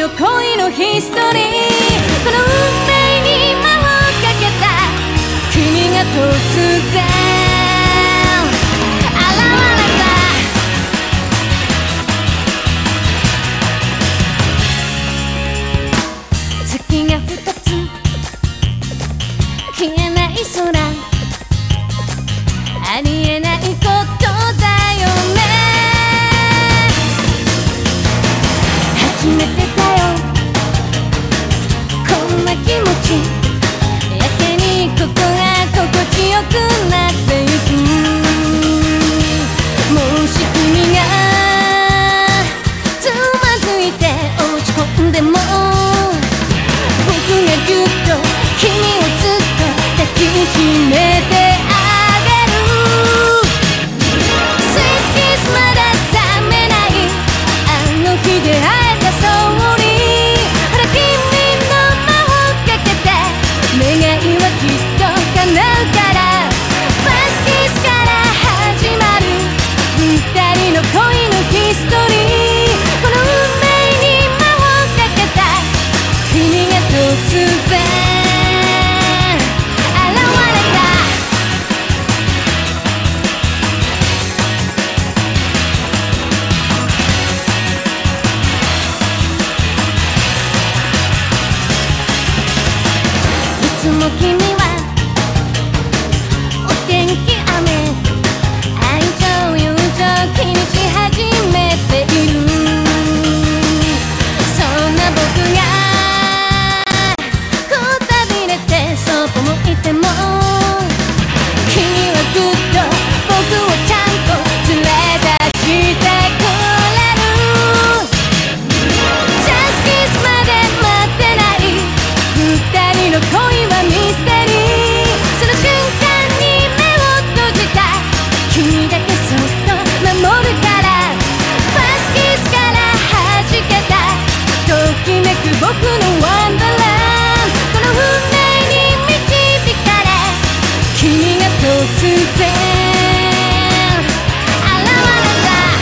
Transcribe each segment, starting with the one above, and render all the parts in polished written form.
の恋のヒストリー、この運命に魔法かけた君が突然現れた。月が2つ消えない空、ありえないことだよね。初めてだよこんな気持ち、やけにここが心地よくなってゆく。もし君がつまずいて落ち込んでも、僕がぎゅっと君をずっと抱きしめてあげる。スイートキスまだ覚めない、あの日出会えたストーリー、ほら君の魔法かけて願いはきっと叶うから。ファーストキスから始まる二人の恋のヒストリー、この運命に魔法かけた君が突然現れた。いつも君はお天気雨愛情友情気にし始めている。そんな僕がくたびれてそっぽ向いても、君はぐっと僕をちゃんと連れ出してくれる。 Just kiss まで待ってない二人の恋はミステリー、その瞬間に目を閉じた君だけそっと守るから。ファーストキスから弾けたときめく僕のワンダーランド、この運命に導かれ君が突然現れた。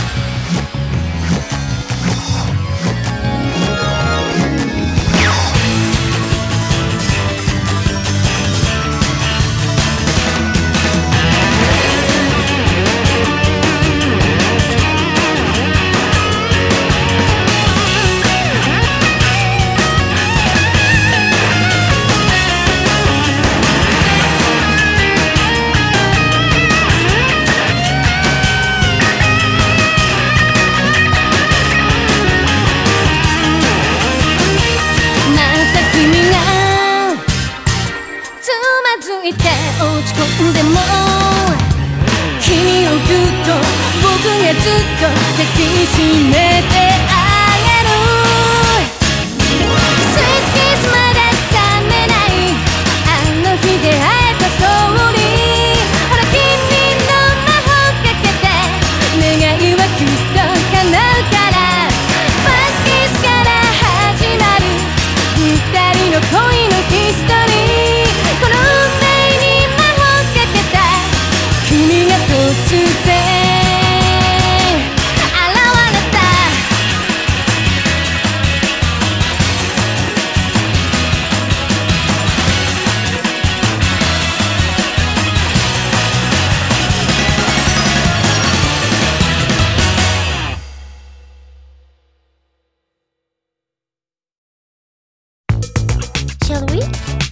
また君がつまずいて落ち込んでも、君をぐっと僕がずっと抱きしめてあげる。スイートキスまだ覚めない、あの日出会えたストーリー、ほら君の魔法かけて願いはきっと叶うから。ファーストキスから始まる二人の恋のヒストリー、この運命に魔法かけた君が突然現れた。Shall we?